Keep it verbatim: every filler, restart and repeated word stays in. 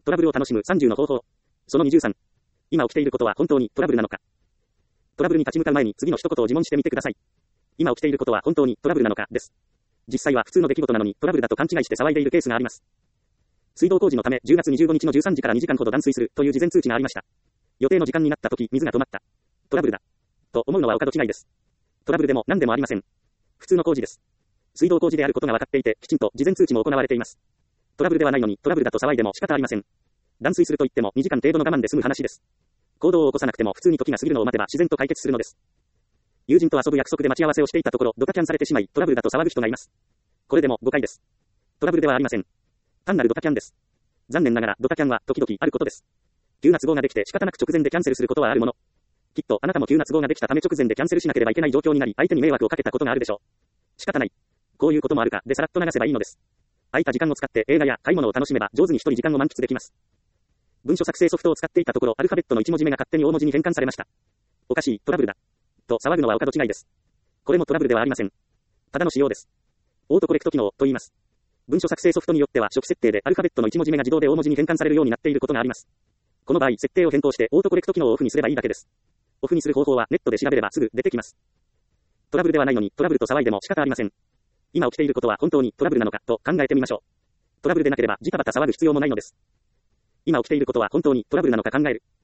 トラブルを楽しむさんじゅうの方法。そのにじゅうさん。今起きていることは本当にトラブルなのか。トラブルに立ち向かう前に次の一言を自問してみてください。今起きていることは本当にトラブルなのかです。実際は普通の出来事なのにトラブルだと勘違いして騒いでいるケースがあります。水道工事のためじゅうがつにじゅうごにちのじゅうさんじからにじかんほど断水するという事前通知がありました。予定の時間になった時水が止まった。トラブルだ。と思うのはお門違いです。トラブルでも何でもありません。普通の工事です。水道工事であることが分かっていて、きちんと事前通知も行われています。トラブルではないのにトラブルだと騒いでも仕方ありません。断水すると言ってもにじかん程度の我慢で済む話です。行動を起こさなくても普通に時が過ぎるのを待てば自然と解決するのです。友人と遊ぶ約束で待ち合わせをしていたところドタキャンされてしまいトラブルだと騒ぐ人がいます。これでも誤解です。トラブルではありません。単なるドタキャンです。残念ながらドタキャンは時々あることです。急な都合ができて仕方なく直前でキャンセルすることはあるもの。きっとあなたも急な都合ができたため直前でキャンセルしなければいけない状況になり相手に迷惑をかけたことがあるでしょう。仕方ない。こういうこともあるかでさらっと流せばいいのです。空いた時間を使って映画や買い物を楽しめば上手に一人時間を満喫できます。文書作成ソフトを使っていたところアルファベットのいち文字目が勝手に大文字に変換されました。おかしい、トラブルだ。と騒ぐのはお門違いです。これもトラブルではありません。ただの仕様です。オートコレクト機能と言います。文書作成ソフトによっては初期設定でアルファベットのいち文字目が自動で大文字に変換されるようになっていることがあります。この場合、設定を変更してオートコレクト機能をオフにすればいいだけです。オフにする方法はネットで調べればすぐ出てきます。トラブルではないのにトラブルと騒いでも仕方ありません。今起きていることは本当にトラブルなのかと考えてみましょう。トラブルでなければジタバタ騒ぐ必要もないのです。今起きていることは本当にトラブルなのか考える。